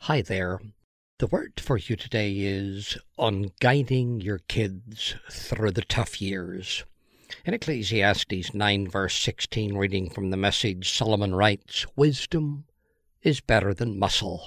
Hi there. The word for you today is on guiding your kids through the tough years. In Ecclesiastes 9 verse 16, reading from the Message, Solomon writes, "Wisdom is better than muscle."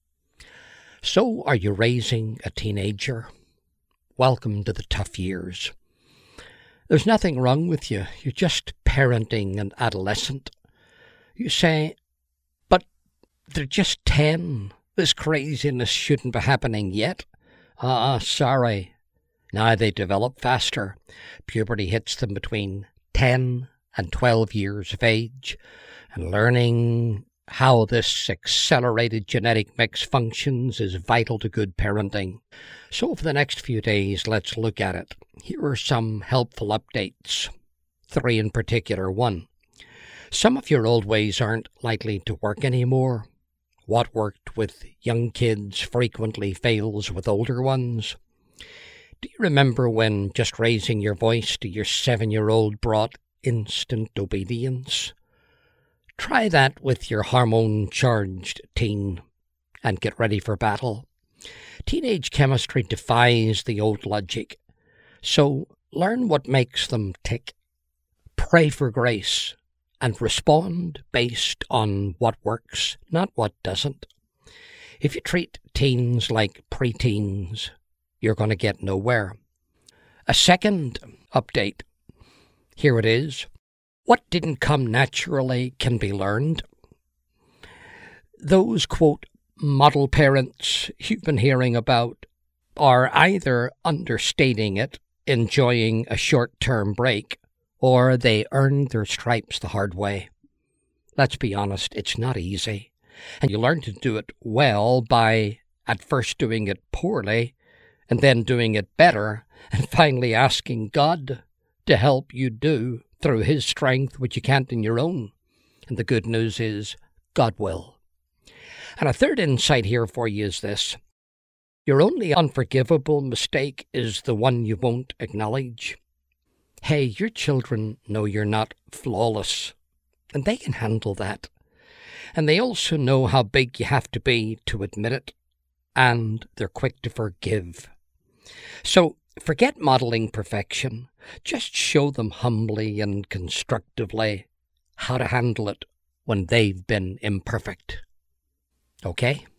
So are you raising a teenager? Welcome to the tough years. There's nothing wrong with you. You're just parenting an adolescent. You say, but they're just 10. This craziness shouldn't be happening yet. Sorry. Now they develop faster. Puberty hits them between 10 and 12 years of age, and learning how this accelerated genetic mix functions is vital to good parenting. So for the next few days, let's look at it. Here are some helpful updates. 3 in particular. 1. Some of your old ways aren't likely to work anymore. What worked with young kids frequently fails with older ones. Do you remember when just raising your voice to your 7-year-old brought instant obedience? Try that with your hormone-charged teen and get ready for battle. Teenage chemistry defies the old logic, so learn what makes them tick. Pray for grace and respond based on what works, not what doesn't. If you treat teens like preteens, you're going to get nowhere. A second update. Here it is. What didn't come naturally can be learned. Those, quote, model parents you've been hearing about are either understating it, enjoying a short-term break, or they earned their stripes the hard way. Let's be honest, it's not easy. And you learn to do it well by at first doing it poorly, and then doing it better, and finally asking God to help you do through His strength what you can't in your own. And the good news is, God will. And a third insight here for you is this. Your only unforgivable mistake is the one you won't acknowledge. Hey, your children know you're not flawless, and they can handle that. And they also know how big you have to be to admit it, and they're quick to forgive. So forget modeling perfection. Just show them humbly and constructively how to handle it when they've been imperfect. Okay?